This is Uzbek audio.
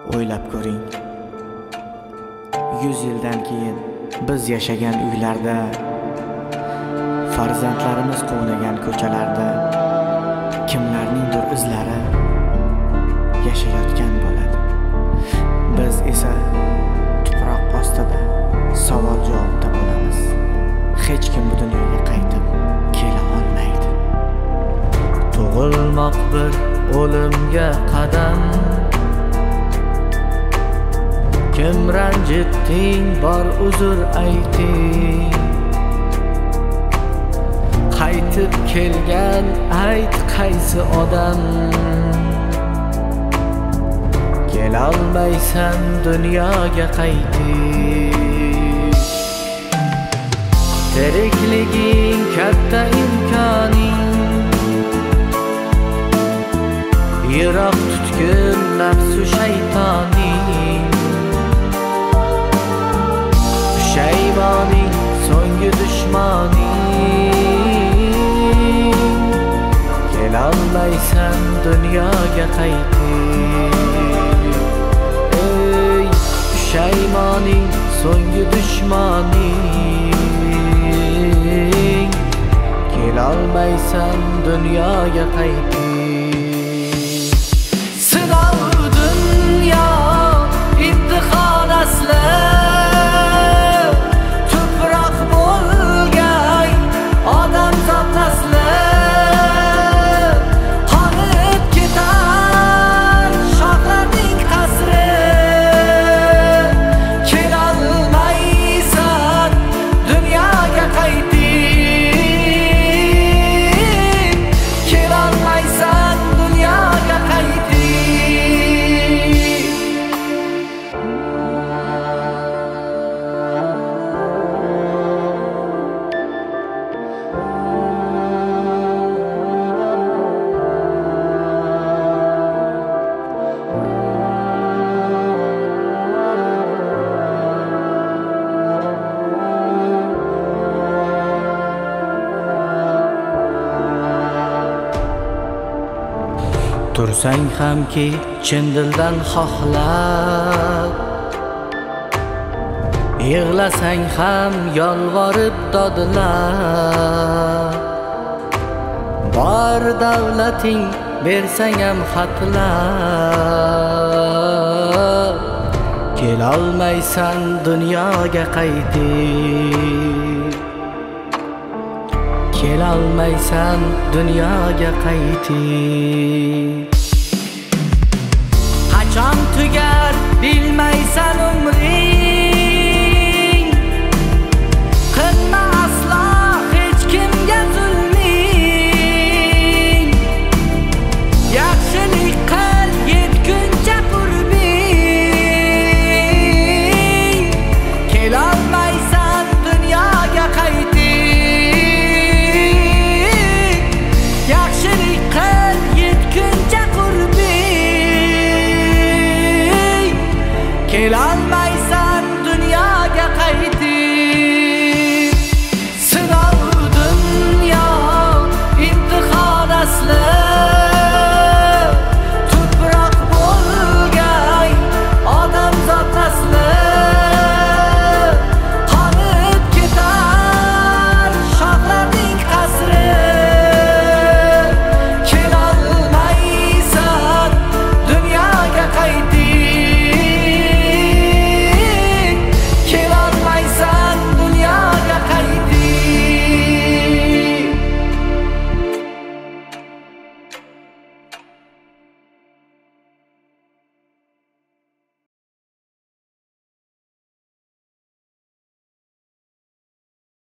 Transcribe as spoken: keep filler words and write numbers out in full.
O'ylab ko'ring, yuz yildan keyin biz yashagan uylarda, farzandlarimiz quvnagan ko'chalarda kimlarningdir izlari yashayotgan bo'ladi. Biz esa tuproq ostida savol-javobda bo'lamiz. Hech kim bu dunyoga qaytib kela olmaydi. Tug'ilmoq bir o'limga qadam. Kim ranjitding, bor uzr ayting. Qaytib kelgan ayt qaysi odam. Kelolmaysan dunyoga qaytib. Tirikliging katta imkoning. Yiroq tutgin nafsu shaytoning. Pushaymoning so'nggi dushmaning. Kelolmaysan dunyoga qaytib. Ey pushaymoning so'nggi dushmaning. Kelolmaysan dunyoga qaytib. Sinov dunyo imtihon asli. Tursang hamki chin dildan xohlab, yig'lasang ham yolvorib dodlab, bor davlating bersang ham xatlab, kelolmaysan dunyoga qaytib. Kelolmaysan dunyoga qaytib. Qachon tugar bilmaysan umring. Qilma aslo hech kimga zulming. Yaxshilik qil yetguncha qurbing. Kelolmaysan dunyoga qaytib. Yaxshilik qil yetguncha qurbing. Kelolmaysan